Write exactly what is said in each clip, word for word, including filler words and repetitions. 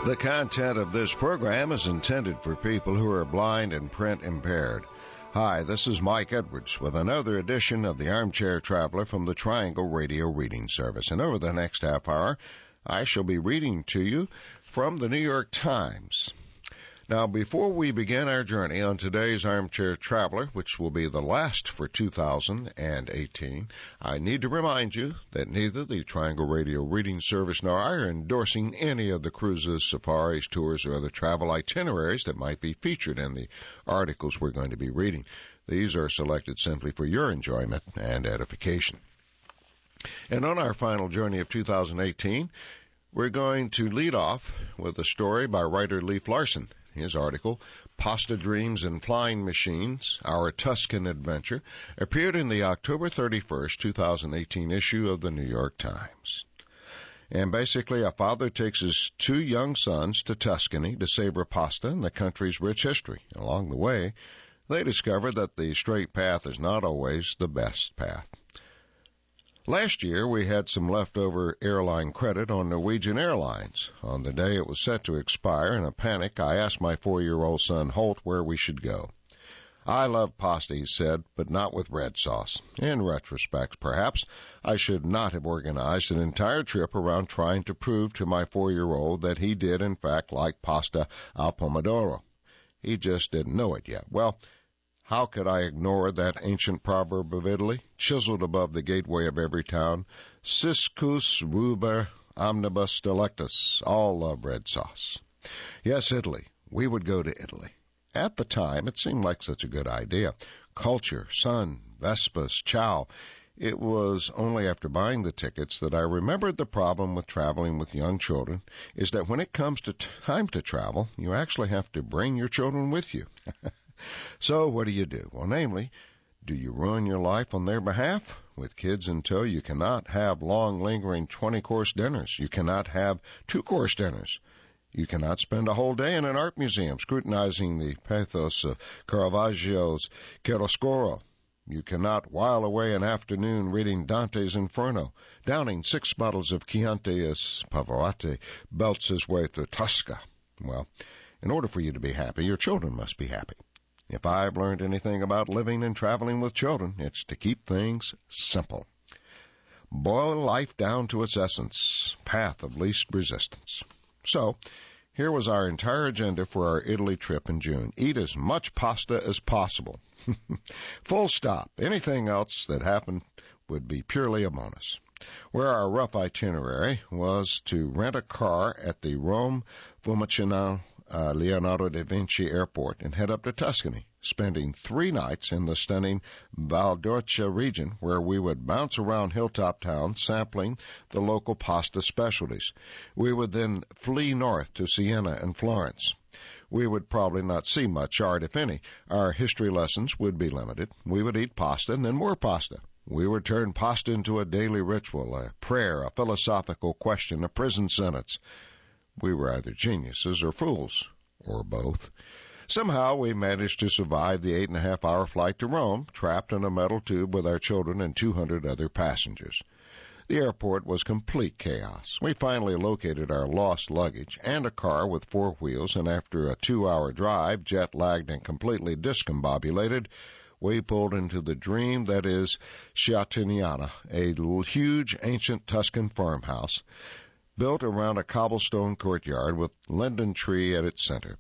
The content of this program is intended for people who are blind and print impaired. Hi, this is Mike Edwards with another edition of the Armchair Traveler from the Triangle Radio Reading Service. And over the next half hour, I shall be reading to you from the New York Times. Now, before we begin our journey on today's Armchair Traveler, which will be the last for two thousand eighteen, I need to remind you that neither the Triangle Radio Reading Service nor I are endorsing any of the cruises, safaris, tours, or other travel itineraries that might be featured in the articles we're going to be reading. These are selected simply for your enjoyment and edification. And on our final journey of two thousand eighteen, we're going to lead off with a story by writer Leif Larson. His article, Pasta Dreams and Flying Machines, Our Tuscan Adventure, appeared in the October thirty-first, twenty eighteen issue of the New York Times. And basically, a father takes his two young sons to Tuscany to savor pasta and the country's rich history. Along the way, they discover that the straight path is not always the best path. Last year, we had some leftover airline credit on Norwegian Airlines. On the day it was set to expire, in a panic, I asked my four-year-old son, Holt, where we should go. I love pasta, he said, but not with red sauce. In retrospect, perhaps, I should not have organized an entire trip around trying to prove to my four-year-old that he did, in fact, like pasta al pomodoro. He just didn't know it yet. Well, how could I ignore that ancient proverb of Italy, chiseled above the gateway of every town? Ciscus ruber omnibus delectus. All love red sauce. Yes, Italy. We would go to Italy. At the time, it seemed like such a good idea. Culture, sun, Vespas, chow. It was only after buying the tickets that I remembered the problem with traveling with young children is that when it comes to time to travel, you actually have to bring your children with you. So what do you do? Well, namely, do you ruin your life on their behalf? With kids in tow, you cannot have long, lingering twenty-course dinners. You cannot have two-course dinners. You cannot spend a whole day in an art museum scrutinizing the pathos of Caravaggio's Chiaroscuro. You cannot while away an afternoon reading Dante's Inferno, downing six bottles of Chianti as Pavarotti belts his way through Tosca. Well, in order for you to be happy, your children must be happy. If I've learned anything about living and traveling with children, it's to keep things simple. Boil life down to its essence, path of least resistance. So, here was our entire agenda for our Italy trip in June. Eat as much pasta as possible. Full stop. Anything else that happened would be purely a bonus. Where our rough itinerary was to rent a car at the Rome Fiumicino uh, Leonardo da Vinci Airport and head up to Tuscany, spending three nights in the stunning Val d'Orcia region where we would bounce around hilltop towns sampling the local pasta specialties. We would then flee north to Siena and Florence. We would probably not see much art, if any. Our history lessons would be limited. We would eat pasta and then more pasta. We would turn pasta into a daily ritual, a prayer, a philosophical question, a prison sentence. We were either geniuses or fools, or both. Somehow we managed to survive the eight and a half hour flight to Rome, trapped in a metal tube with our children and two hundred other passengers. The airport was complete chaos. We finally located our lost luggage and a car with four wheels, and after a two-hour drive, jet-lagged and completely discombobulated, we pulled into the dream that is Chiatiniana, a huge ancient Tuscan farmhouse built around a cobblestone courtyard with linden tree at its center.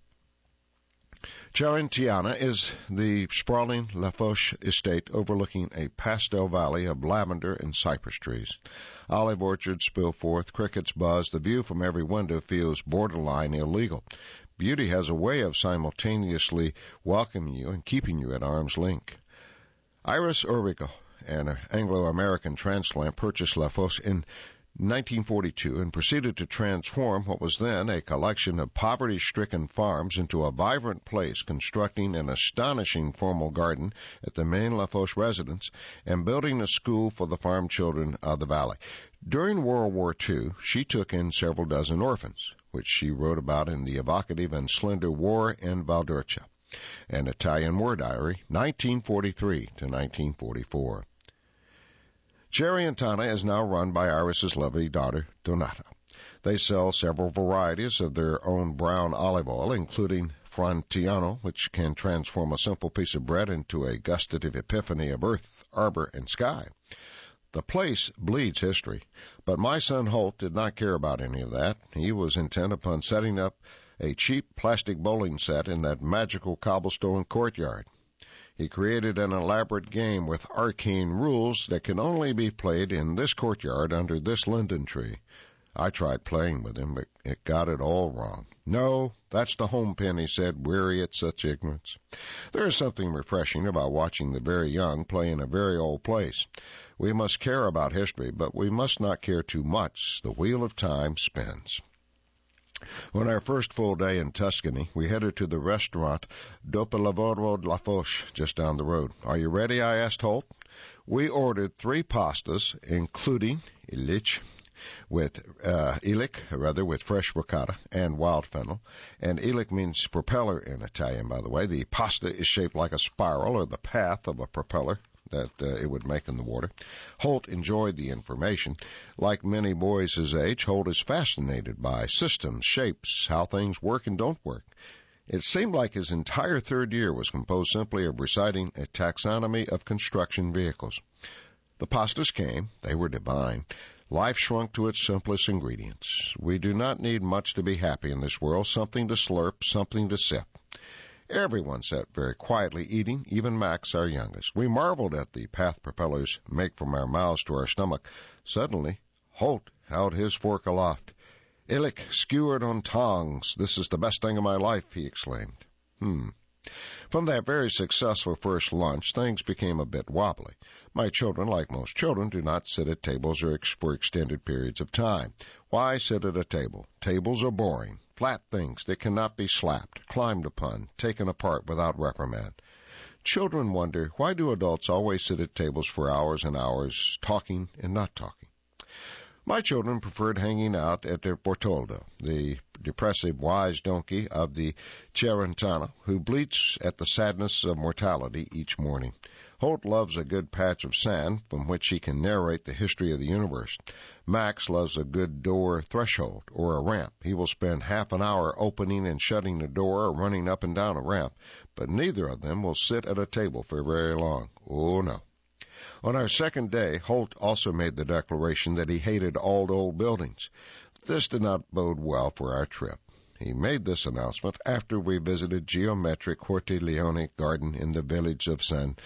Chiatiniana is the sprawling La Foch estate overlooking a pastel valley of lavender and cypress trees. Olive orchards spill forth, crickets buzz, the view from every window feels borderline illegal. Beauty has a way of simultaneously welcoming you and keeping you at arm's length. Iris Urbico, an Anglo-American transplant, purchased La Foch in nineteen forty-two and proceeded to transform what was then a collection of poverty-stricken farms into a vibrant place, constructing an astonishing formal garden at the main La Foch residence and building a school for the farm children of the valley. During World War Two, she took in several dozen orphans, which she wrote about in the evocative and slender War in Val d'Orcia, an Italian War Diary, nineteen forty-three to nineteen forty-four. Chiatiniana is now run by Iris's lovely daughter, Donata. They sell several varieties of their own brown olive oil, including Frantiano, which can transform a simple piece of bread into a gustative epiphany of earth, arbor, and sky. The place bleeds history, but my son Holt did not care about any of that. He was intent upon setting up a cheap plastic bowling set in that magical cobblestone courtyard. He created an elaborate game with arcane rules that can only be played in this courtyard under this linden tree. I tried playing with him, but it got it all wrong. No, that's the home pin, he said, weary at such ignorance. There is something refreshing about watching the very young play in a very old place. We must care about history, but we must not care too much. The wheel of time spins. On our first full day in Tuscany, we headed to the restaurant Dopo Lavoro La Foche, just down the road. Are you ready? I asked Holt. We ordered three pastas, including ilich, with uh, ilic, rather, with fresh ricotta and wild fennel. And ilic means propeller in Italian, by the way. The pasta is shaped like a spiral, or the path of a propeller that uh, it would make in the water. Holt enjoyed the information. Like many boys his age, Holt is fascinated by systems, shapes, how things work and don't work. It seemed like his entire third year was composed simply of reciting a taxonomy of construction vehicles. The pastas came. They were divine. Life shrunk to its simplest ingredients. We do not need much to be happy in this world, something to slurp, something to sip. Everyone sat very quietly eating, even Max, our youngest. We marveled at the path propellers make from our mouths to our stomach. Suddenly, Holt held his fork aloft. Ilic, skewered on tongs. This is the best thing of my life, he exclaimed. Hmm. From that very successful first lunch, things became a bit wobbly. My children, like most children, do not sit at tables or ex- for extended periods of time. Why sit at a table? Tables are boring. Flat things that cannot be slapped, climbed upon, taken apart without reprimand. Children wonder, why do adults always sit at tables for hours and hours, talking and not talking? My children preferred hanging out at their Bortoldo, the depressive wise donkey of the Cerentana, who bleats at the sadness of mortality each morning. Holt loves a good patch of sand from which he can narrate the history of the universe. Max loves a good door threshold or a ramp. He will spend half an hour opening and shutting a door or running up and down a ramp, but neither of them will sit at a table for very long. Oh, no. On our second day, Holt also made the declaration that he hated all old buildings. This did not bode well for our trip. He made this announcement after we visited geometric Horti Leone Garden in the village of San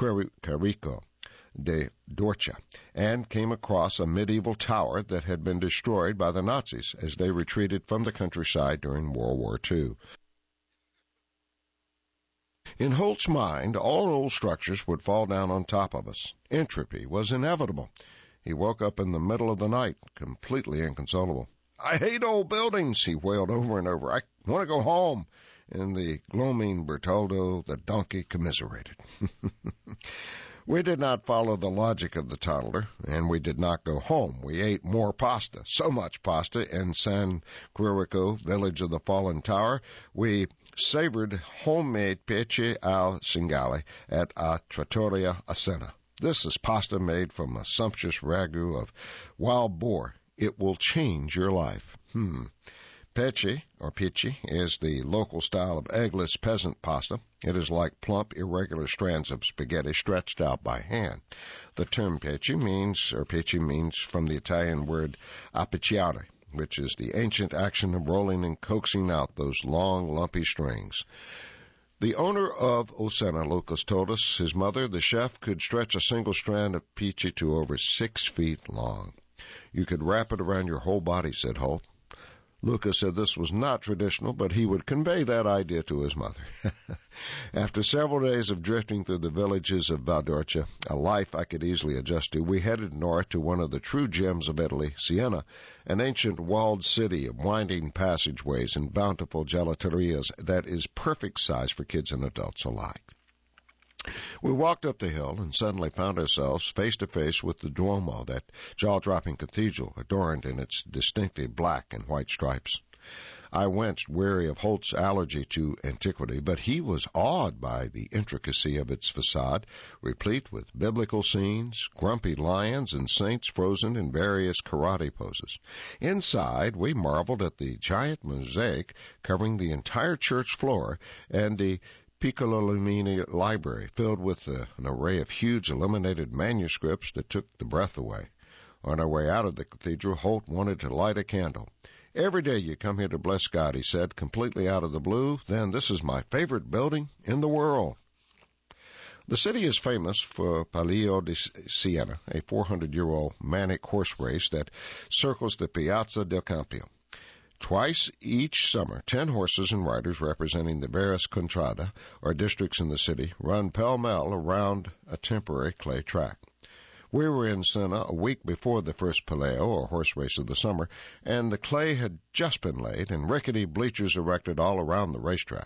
Quirico de Dorcia and came across a medieval tower that had been destroyed by the Nazis as they retreated from the countryside during World War Two. In Holt's mind, all old structures would fall down on top of us. Entropy was inevitable. He woke up in the middle of the night, completely inconsolable. I hate old buildings, he wailed over and over. I want to go home. And the gloaming Bertoldo, the donkey, commiserated. We did not follow the logic of the toddler, and we did not go home. We ate more pasta, so much pasta, in San Quirico, village of the fallen tower. We savored homemade pesce al cingale at a trattoria a Siena. This is pasta made from a sumptuous ragu of wild boar. It will change your life. Hmm. Pesce, or pici, is the local style of eggless peasant pasta. It is like plump, irregular strands of spaghetti stretched out by hand. The term pesce means, or pici means from the Italian word appicciare, which is the ancient action of rolling and coaxing out those long, lumpy strings. The owner of O Siena, Lucas, told us his mother, the chef, could stretch a single strand of pici to over six feet long. You could wrap it around your whole body, said Holt. Lucas said this was not traditional, but he would convey that idea to his mother. After several days of drifting through the villages of Valdorcia, a life I could easily adjust to, we headed north to one of the true gems of Italy, Siena, an ancient walled city of winding passageways and bountiful gelaterias that is perfect size for kids and adults alike. We walked up the hill and suddenly found ourselves face to face with the Duomo, that jaw-dropping cathedral adorned in its distinctive black and white stripes. I winced, weary of Holt's allergy to antiquity, but he was awed by the intricacy of its facade, replete with biblical scenes, grumpy lions, and saints frozen in various karate poses. Inside, we marveled at the giant mosaic covering the entire church floor and the Piccolomini library, filled with uh, an array of huge illuminated manuscripts that took the breath away. On our way out of the cathedral, Holt wanted to light a candle. "Every day you come here to bless God," he said, completely out of the blue. "Then this is my favorite building in the world." The city is famous for Palio di Siena, a four hundred year old manic horse race that circles the Piazza del Campio. Twice each summer, ten horses and riders representing the various contrada, or districts in the city, run pell-mell around a temporary clay track. We were in Siena a week before the first Palio, or horse race of the summer, and the clay had just been laid and rickety bleachers erected all around the racetrack.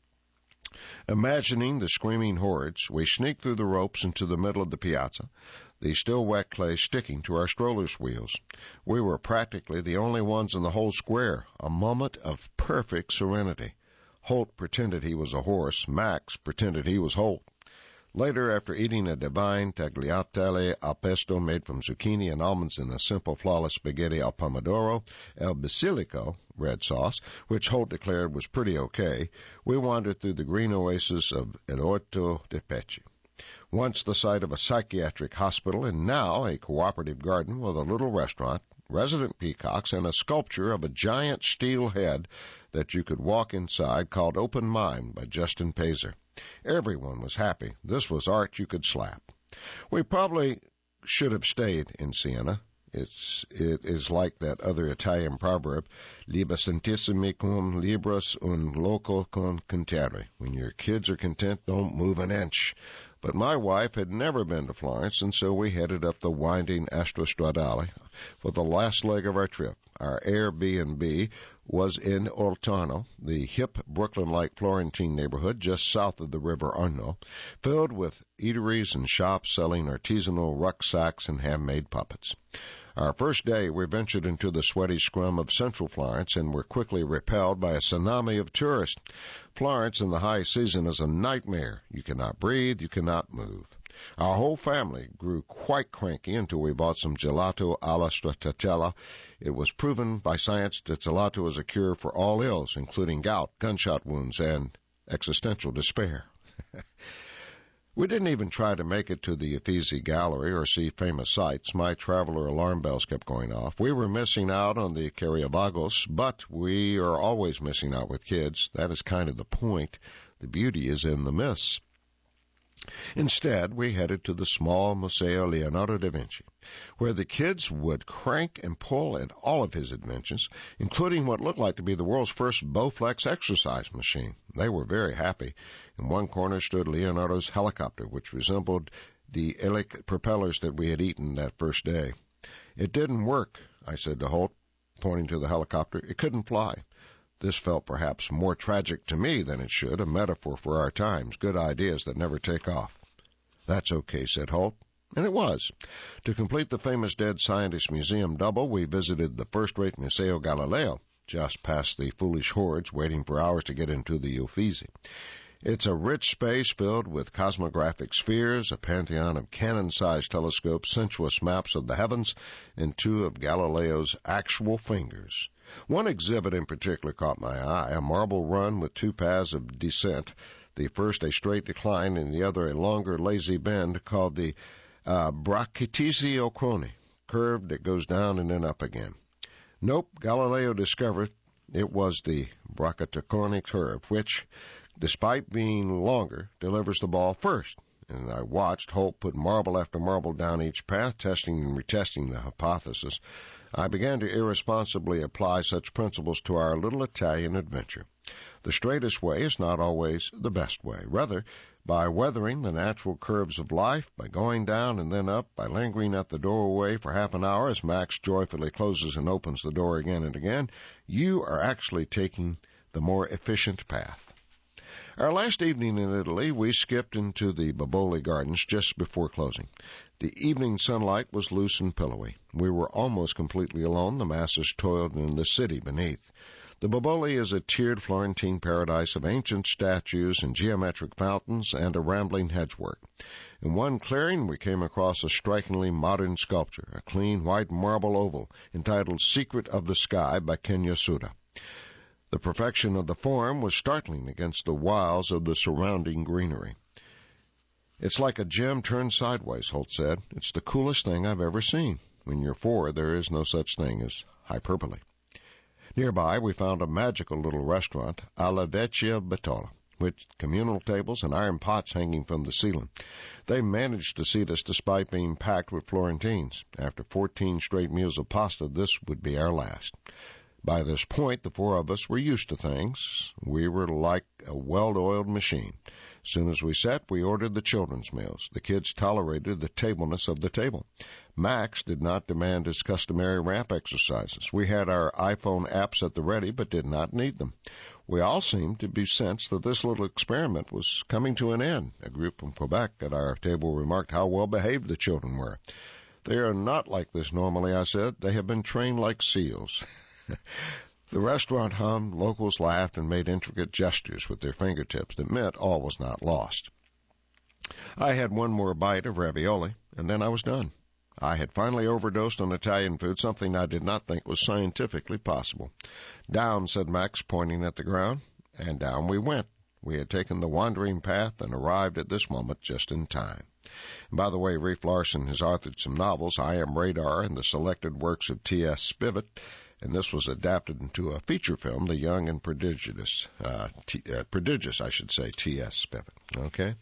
Imagining the screaming hordes, we sneaked through the ropes into the middle of the piazza, the still wet clay sticking to our strollers' wheels. We were practically the only ones in the whole square, a moment of perfect serenity. Holt pretended he was a horse. Max pretended he was Holt. Later, after eating a divine tagliatelle al pesto made from zucchini and almonds in a simple flawless spaghetti al pomodoro, el basilico, red sauce, which Holt declared was pretty okay, we wandered through the green oasis of El Orto de Pecci, once the site of a psychiatric hospital and now a cooperative garden with a little restaurant, resident peacocks, and a sculpture of a giant steel head that you could walk inside called Open Mind by Justin Pazer. Everyone was happy. This was art you could slap. We probably should have stayed in Siena. It's, it is like that other Italian proverb, Liber centissimi cum libras un loco con contere. When your kids are content, don't move an inch. But my wife had never been to Florence, and so we headed up the winding Autostradale for the last leg of our trip. Our Airbnb was in Oltrarno, the hip Brooklyn-like Florentine neighborhood just south of the river Arno, filled with eateries and shops selling artisanal rucksacks and handmade puppets. Our first day, we ventured into the sweaty scrum of central Florence and were quickly repelled by a tsunami of tourists. Florence in the high season is a nightmare. You cannot breathe, you cannot move. Our whole family grew quite cranky until we bought some gelato alla stracciatella. It was proven by science that gelato is a cure for all ills, including gout, gunshot wounds, and existential despair. We didn't even try to make it to the Uffizi Gallery or see famous sights. My traveler alarm bells kept going off. We were missing out on the Caravagos, but we are always missing out with kids. That is kind of the point. The beauty is in the miss. Instead, we headed to the small Museo Leonardo da Vinci, where the kids would crank and pull at all of his inventions, including what looked like to be the world's first Bowflex exercise machine. They were very happy. In one corner stood Leonardo's helicopter, which resembled the Helic propellers that we had eaten that first day. "It didn't work," I said to Holt, pointing to the helicopter. "It couldn't fly." This felt perhaps more tragic to me than it should, a metaphor for our times, good ideas that never take off. "That's okay," said Holt. And it was. To complete the famous Dead Scientist Museum double, we visited the first-rate Museo Galileo, just past the foolish hordes waiting for hours to get into the Uffizi. It's a rich space filled with cosmographic spheres, a pantheon of cannon-sized telescopes, sensuous maps of the heavens, and two of Galileo's actual fingers. One exhibit in particular caught my eye, a marble run with two paths of descent, the first a straight decline and the other a longer, lazy bend called the uh, Bracciatissimo Croni, curved that goes down and then up again. Nope, Galileo discovered it was the Bracciatissimo curve, which, despite being longer, delivers the ball first. And I watched Holt put marble after marble down each path, testing and retesting the hypothesis. I began to irresponsibly apply such principles to our little Italian adventure. The straightest way is not always the best way. Rather, by weathering the natural curves of life, by going down and then up, by lingering at the doorway for half an hour as Max joyfully closes and opens the door again and again, you are actually taking the more efficient path. Our last evening in Italy, we skipped into the Boboli Gardens just before closing. The evening sunlight was loose and pillowy. We were almost completely alone. The masses toiled in the city beneath. The Boboli is a tiered Florentine paradise of ancient statues and geometric fountains and a rambling hedgework. In one clearing, we came across a strikingly modern sculpture, a clean white marble oval entitled Secret of the Sky by Ken Yasuda. The perfection of the form was startling against the wilds of the surrounding greenery. It's like a gem turned sideways, Holt said. It's the coolest thing I've ever seen. When you're four, there is no such thing as hyperbole. Nearby, we found a magical little restaurant, Alla Vecchia Bettola, with communal tables and iron pots hanging from the ceiling. They managed to seat us despite being packed with Florentines. After fourteen straight meals of pasta, this would be our last. By this point, the four of us were used to things. We were like a well-oiled machine. As soon as we sat, we ordered the children's meals. The kids tolerated the tableness of the table. Max did not demand his customary ramp exercises. We had our iPhone apps at the ready, but did not need them. We all seemed to be sensed that this little experiment was coming to an end. A group from Quebec at our table remarked how well-behaved the children were. They are not like this normally, I said. They have been trained like seals. The restaurant hummed, locals laughed, and made intricate gestures with their fingertips that meant all was not lost. I had one more bite of ravioli, and then I was done. I had finally overdosed on Italian food, something I did not think was scientifically possible. Down, said Max, pointing at the ground, and down we went. We had taken the wandering path and arrived at this moment just in time. And by the way, Reef Larson has authored some novels, I Am Radar, and the selected works of T S Spivet, and this was adapted into a feature film, The Young and Prodigious, uh, T, uh, prodigious, I should say, T S Spivet. Okay?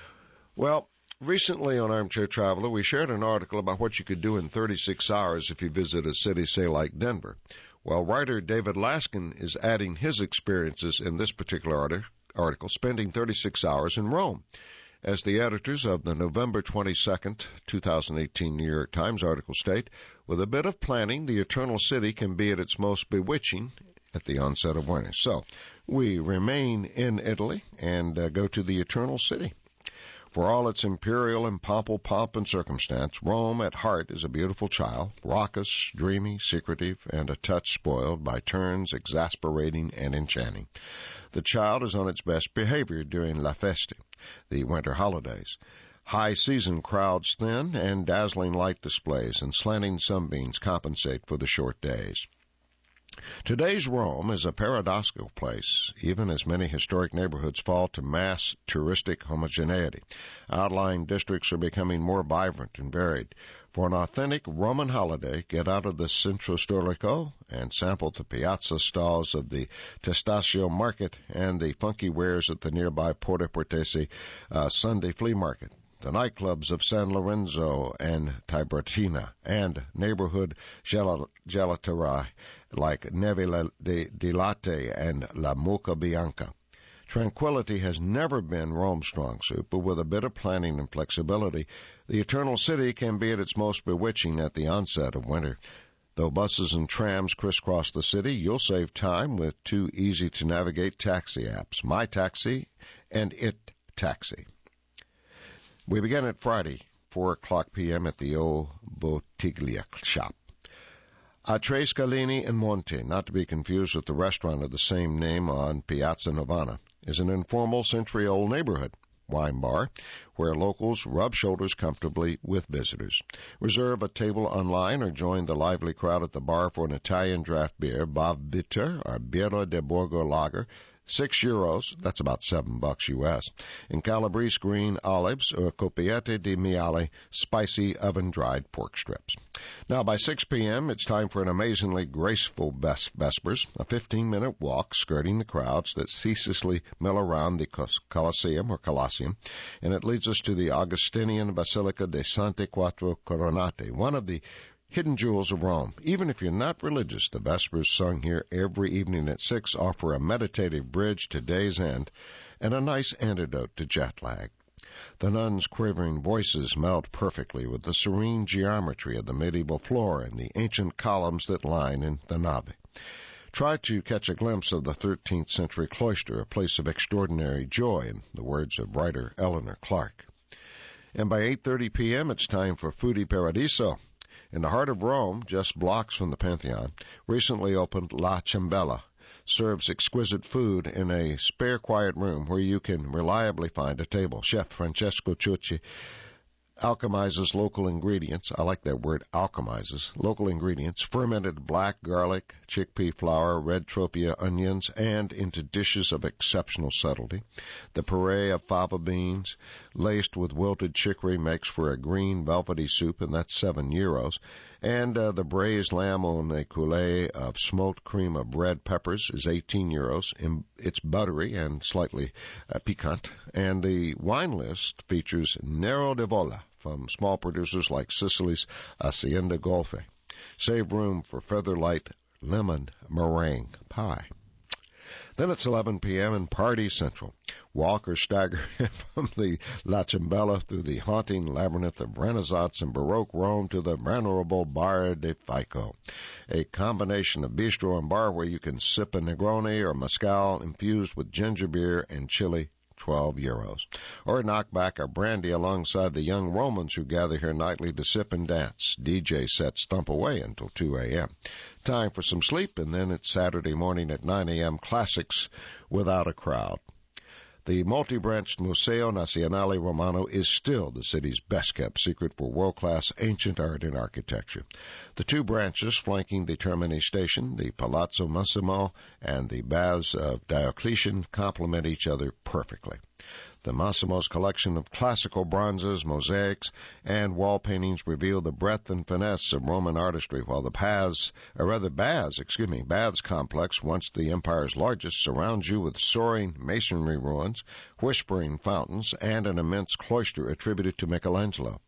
Well, recently on Armchair Traveler, we shared an article about what you could do in thirty-six hours if you visit a city, say, like Denver. Well, writer David Laskin is adding his experiences in this particular arti- article, spending thirty-six hours in Rome. As the editors of the November twenty-second, twenty eighteen New York Times article state, with a bit of planning, the Eternal City can be at its most bewitching at the onset of winter. So we remain in Italy and uh, go to the Eternal City. For all its imperial and pompous pomp and circumstance, Rome at heart is a beautiful child, raucous, dreamy, secretive, and a touch spoiled, by turns exasperating and enchanting. The child is on its best behavior during La Feste, the winter holidays. High season crowds thin, and dazzling light displays and slanting sunbeams compensate for the short days. Today's Rome is a paradoxical place, even as many historic neighborhoods fall to mass touristic homogeneity. Outlying districts are becoming more vibrant and varied. For an authentic Roman holiday, get out of the Centro Storico and sample the piazza stalls of the Testaccio Market and the funky wares at the nearby Porta Portese uh, Sunday Flea Market. The nightclubs of San Lorenzo and Tiburtina, and neighborhood gel- gelaterie like Neve di Latte and La Mucca Bianca. Tranquility has never been Rome's strong suit, but with a bit of planning and flexibility, the Eternal City can be at its most bewitching at the onset of winter. Though buses and trams crisscross the city, you'll save time with two easy-to-navigate taxi apps, My Taxi and It Taxi. We begin at Friday, four o'clock p.m. at the O Bottiglia shop. A Tre Scalini in Monte, not to be confused with the restaurant of the same name on Piazza Novana, is an informal century-old neighborhood wine bar where locals rub shoulders comfortably with visitors. Reserve a table online or join the lively crowd at the bar for an Italian draft beer, Bav Bitter or Birra de Borgo Lager, Six euros, that's about seven bucks U S, in Calabrese green olives or Coppiette di Miale, spicy oven-dried pork strips. Now, by six p.m., it's time for an amazingly graceful Vespers, a fifteen-minute walk skirting the crowds that ceaselessly mill around the Colosseum or Colosseum, and it leads us to the Augustinian Basilica de Sante Quattro Coronate, one of the hidden jewels of Rome. Even if you're not religious, the Vespers sung here every evening at six offer a meditative bridge to day's end and a nice antidote to jet lag. The nuns' quivering voices meld perfectly with the serene geometry of the medieval floor and the ancient columns that line in the nave. Try to catch a glimpse of the thirteenth century cloister, a place of extraordinary joy, in the words of writer Eleanor Clark. And by eight thirty p.m., it's time for Foodie Paradiso. In the heart of Rome, just blocks from the Pantheon, recently opened La Ciambella, serves exquisite food in a spare, quiet room where you can reliably find a table. Chef Francesco Ciucci alchemizes local ingredients. I like that word, alchemizes. Local ingredients, fermented black garlic, chickpea flour, red tropia onions, and into dishes of exceptional subtlety. The puree of fava beans, laced with wilted chicory, makes for a green velvety soup, and that's seven euros. And uh, the braised lamb on a coulis of smoked cream of red peppers is eighteen euros. It's buttery and slightly uh, piquant. And the wine list features Nero di Vola from small producers like Sicily's Hacienda Golfe. Save room for Featherlight lemon meringue pie. Then it's eleven p.m. in Party Central. Walk or stagger from the La Ciambella through the haunting labyrinth of Renaissance and Baroque Rome to the venerable Bar de Fico, a combination of bistro and bar where you can sip a Negroni or Mezcal infused with ginger beer and chili, twelve euros. Or knock back a brandy alongside the young Romans who gather here nightly to sip and dance. D J sets thump away until two a.m. Time for some sleep, and then it's Saturday morning at nine a.m. Classics without a crowd. The multi-branched Museo Nazionale Romano is still the city's best-kept secret for world-class ancient art and architecture. The two branches flanking the Termini station, the Palazzo Massimo and the Baths of Diocletian, complement each other perfectly. The Massimo's collection of classical bronzes, mosaics, and wall paintings reveal the breadth and finesse of Roman artistry, while the Baths, or rather Baths, excuse me, Baths complex, once the empire's largest, surrounds you with soaring masonry ruins, whispering fountains, and an immense cloister attributed to Michelangelo.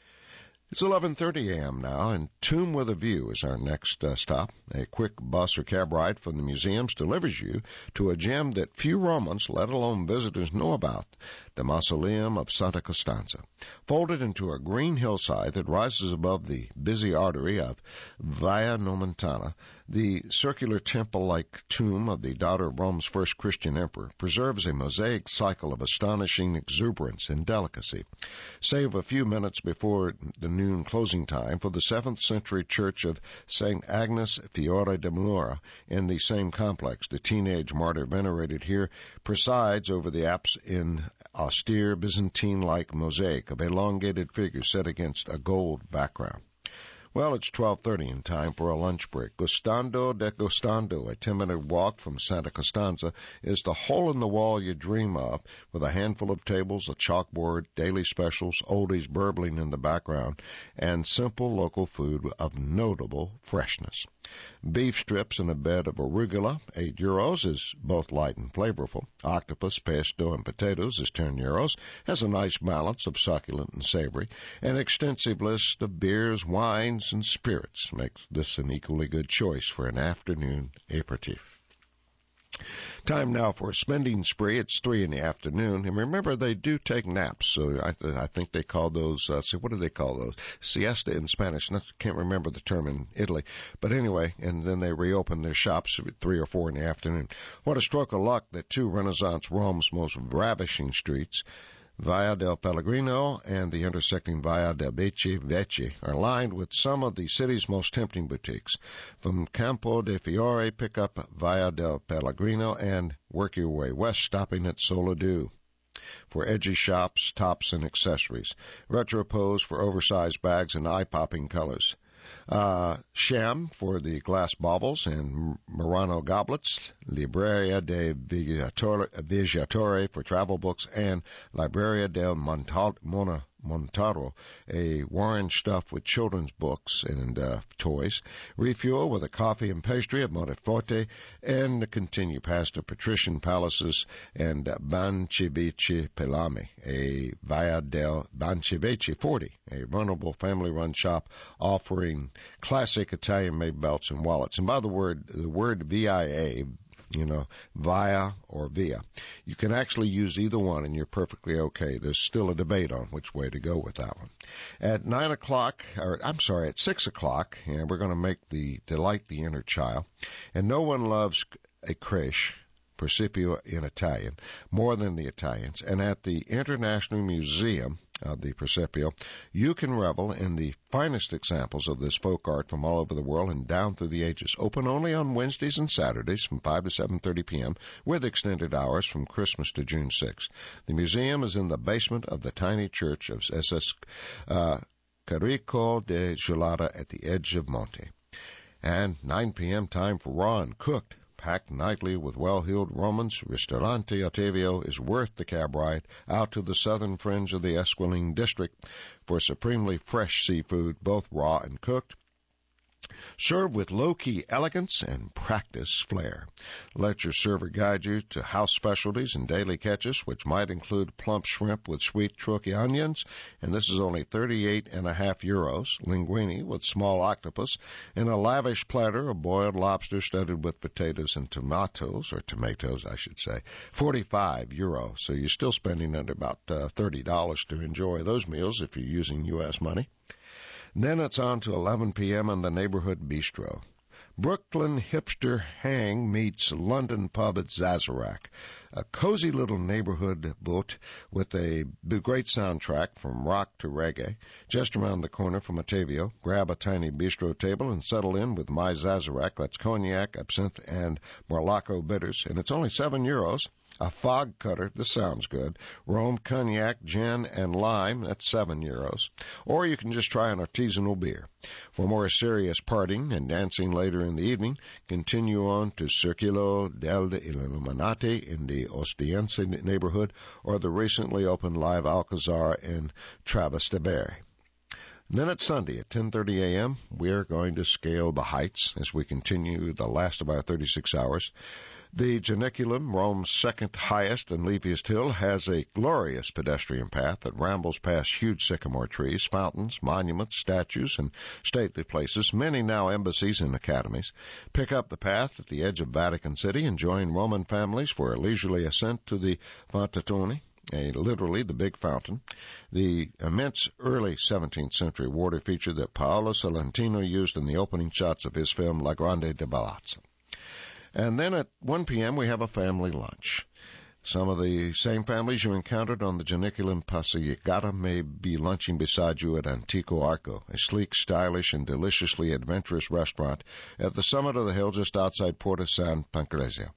It's eleven thirty a.m. now, and Tomb with a View is our next uh, stop. A quick bus or cab ride from the museums delivers you to a gem that few Romans, let alone visitors, know about, the Mausoleum of Santa Costanza. Folded into a green hillside that rises above the busy artery of Via Nomentana, the circular temple-like tomb of the daughter of Rome's first Christian emperor preserves a mosaic cycle of astonishing exuberance and delicacy. Save a few minutes before the noon closing time for the seventh century church of Saint Agnes Fiore de Mura in the same complex. The teenage martyr venerated here presides over the apse in austere Byzantine-like mosaic of elongated figures set against a gold background. Well, it's twelve thirty and time for a lunch break. Gustando de Gustando, a ten-minute walk from Santa Costanza, is the hole-in-the-wall you dream of, with a handful of tables, a chalkboard, daily specials, oldies burbling in the background, and simple local food of notable freshness. Beef strips and a bed of arugula, eight euros, is both light and flavorful. Octopus, pesto, and potatoes is ten euros, has a nice balance of succulent and savory. An extensive list of beers, wines, and spirits makes this an equally good choice for an afternoon aperitif. Time now for a spending spree. It's three in the afternoon. And remember, they do take naps. So I, I think they call those, uh, so what do they call those? Siesta in Spanish. I can't remember the term in Italy. But anyway, and then they reopen their shops at three or four in the afternoon. What a stroke of luck that two Renaissance Rome's most ravishing streets, Via del Pellegrino and the intersecting Via del Becci Vecchi, are lined with some of the city's most tempting boutiques. From Campo de Fiore, pick up Via del Pellegrino and work your way west, stopping at Solidou for edgy shops, tops, and accessories. Retropose for oversized bags and eye-popping colors. Uh, Sham for the glass baubles and Murano goblets, Libreria de Viaggiatore, Viaggiatore for travel books, and Libreria del Montal, Mona, Montaro, a Warren stuffed with children's books and uh, toys. Refuel with a coffee and pastry at Monteforte, and continue past the Patrician Palaces and uh, Bancivecchi Pelami, a Via del Bancivecchi forty, a vulnerable family-run shop offering classic Italian-made belts and wallets. And by the word, the word V I A, you know, via or via. You can actually use either one, and you're perfectly okay. There's still a debate on which way to go with that one. At nine o'clock, or I'm sorry, at six o'clock, and we're going to make the delight the inner child. And no one loves a crèche Principio in Italian, more than the Italians. And at the International Museum of the Principio, you can revel in the finest examples of this folk art from all over the world and down through the ages. Open only on Wednesdays and Saturdays from five to seven thirty p.m. with extended hours from Christmas to June sixth. The museum is in the basement of the tiny church of S S Uh, Carico de Gelata at the edge of Monte. And nine p.m. time for raw and cooked, packed nightly with well-heeled Romans. Ristorante Ottavio is worth the cab ride out to the southern fringe of the Esquiline district for supremely fresh seafood, both raw and cooked, served with low-key elegance and practice flair. Let your server guide you to house specialties and daily catches, which might include plump shrimp with sweet troche onions, and this is only thirty-eight and a half euros, linguine with small octopus, and a lavish platter of boiled lobster studded with potatoes and tomatoes, or tomatoes, I should say, forty-five euros. So you're still spending under about uh, thirty dollars to enjoy those meals if you're using U S money. Then it's on to eleven p.m. in the neighborhood bistro. Brooklyn hipster hang meets London pub at Zazarak, a cozy little neighborhood boot with a great soundtrack from rock to reggae. Just around the corner from Ottavio, grab a tiny bistro table and settle in with my Zazarak. That's cognac, absinthe, and Morocco bitters, and it's only seven euros. A fog cutter, this sounds good. Rome, cognac, gin, and lime, that's seven euros. Or you can just try an artisanal beer. For more serious partying and dancing later in the evening, continue on to Circolo degli Illuminati in the Ostiense neighborhood or the recently opened Live Alcazar in Trastevere. Then it's Sunday at ten thirty a.m. We're going to scale the heights as we continue the last of our thirty-six hours. The Janiculum, Rome's second highest and leafiest hill, has a glorious pedestrian path that rambles past huge sycamore trees, fountains, monuments, statues, and stately places, many now embassies and academies. Pick up the path at the edge of Vatican City and join Roman families for a leisurely ascent to the Fontatone, a, literally the big fountain, the immense early seventeenth century water feature that Paolo Sorrentino used in the opening shots of his film La Grande di Bellezza. And then at one p.m. we have a family lunch. Some of the same families you encountered on the Janiculum Passeggiata may be lunching beside you at Antico Arco, a sleek, stylish, and deliciously adventurous restaurant at the summit of the hill just outside Porta San Pancrazio.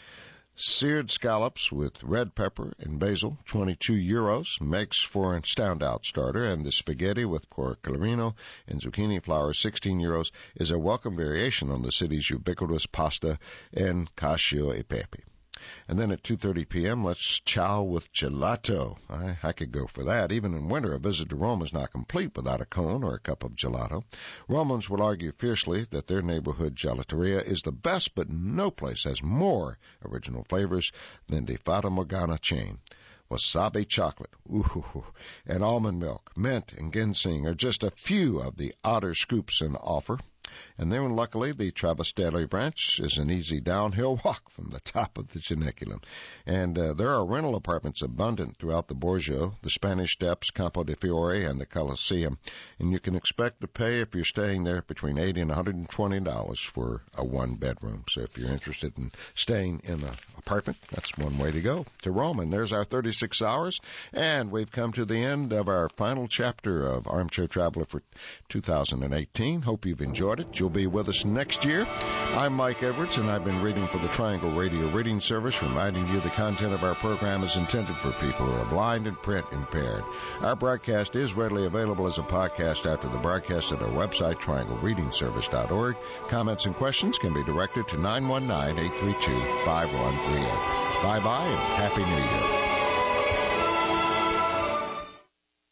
Seared scallops with red pepper and basil, twenty-two euros, makes for a standout starter, and the spaghetti with pecorino and zucchini flowers, sixteen euros, is a welcome variation on the city's ubiquitous pasta and cacio e pepe. And then at two thirty p.m., let's chow with gelato. I, I could go for that. Even in winter, a visit to Rome is not complete without a cone or a cup of gelato. Romans will argue fiercely that their neighborhood gelateria is the best, but no place has more original flavors than the Fata Morgana chain. Wasabi chocolate, ooh, and almond milk, mint, and ginseng are just a few of the odder scoops in offer. And then, luckily, the Travistelli branch is an easy downhill walk from the top of the Janiculum. And uh, there are rental apartments abundant throughout the Borgio, the Spanish Steps, Campo de Fiore, and the Colosseum. And you can expect to pay, if you're staying there, between eighty dollars and one hundred twenty dollars for a one-bedroom. So if you're interested in staying in an apartment, that's one way to go to Rome. And there's our thirty-six hours. And we've come to the end of our final chapter of Armchair Traveler for two thousand eighteen. Hope you've enjoyed it. You'll be with us next year. I'm Mike Edwards, and I've been reading for the Triangle Radio Reading Service, reminding you the content of our program is intended for people who are blind and print impaired. Our broadcast is readily available as a podcast after the broadcast at our website, triangle reading service dot org. Comments and questions can be directed to nine one nine, eight three two, five one three eight. Bye-bye and Happy New Year.